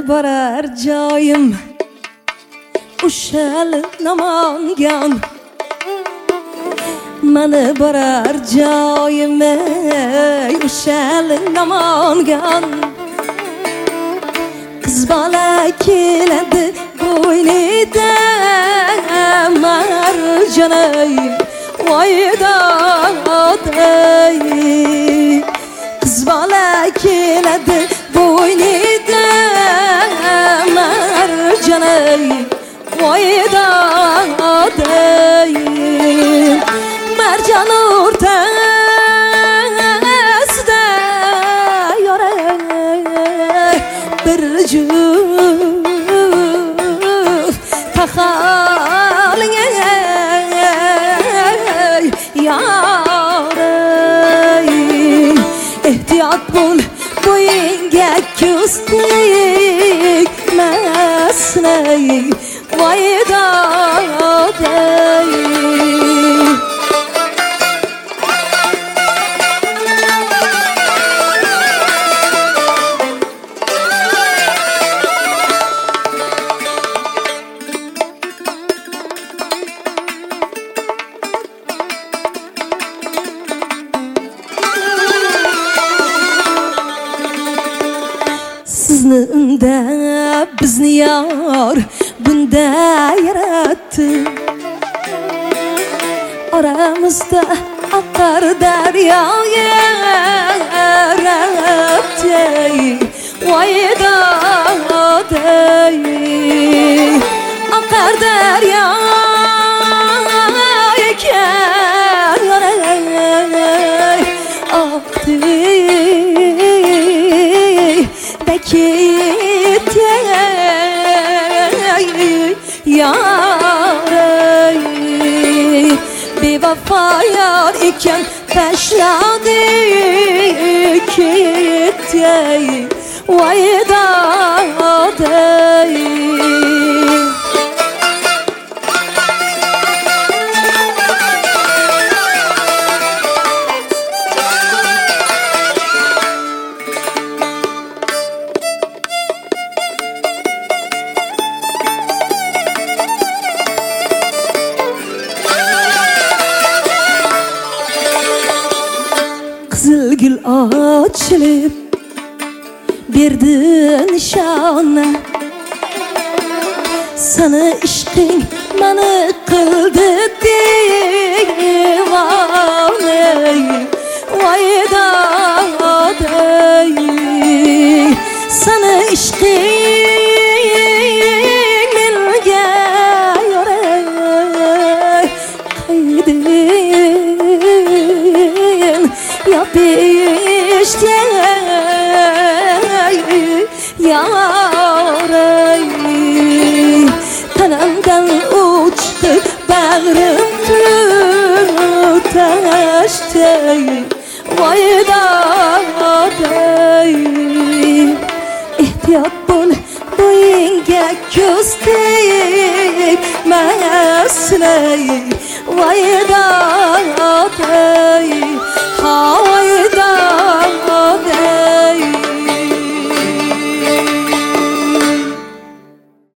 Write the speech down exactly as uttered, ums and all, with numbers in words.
barar joyim o'shal namongan Mani barar joyim o'shal namongan Qiz bola keladi bo'ynida marjonay voydoday Qiz bola keladi bo'ynida marjonay voydoday Marjon o'rtasida yorar bir juft taxaling yoray ehtiyot bo'l bo'yinga ko'z tegmasin voydoday Sizni unda bizni yor bunda yaratdi Oramizda oqar daryo yaratdi voydoday oqar daryo ekan oqdi yaray bevafo yor ekan tashladi ketdi voydoday Qizilgul ochilib berdi nishona Sana ishqing mani qildi devona voydoday Sana ishqing menga yoray qaydin yapıştı yaray Tanamdan uçtu bağrım tutaştı voydoday ehtiyot bo'l bo'yinga ko'z tegmasin voydoday